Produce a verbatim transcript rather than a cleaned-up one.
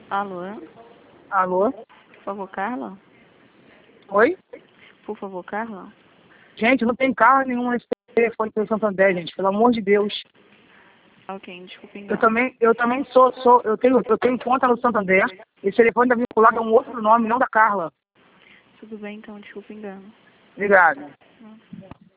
Alô? Alô? Por favor, Carla? Oi? Por favor, Carla? Gente, não tem carro nenhum nesse telefone pelo Santander, gente, pelo amor de Deus. Ok, desculpe Eu engano. também, eu também sou, sou, eu tenho, eu tenho conta no Santander. Esse telefone está vinculado a um outro nome, não da Carla. Tudo bem, então, desculpe engano. Obrigado. Hum.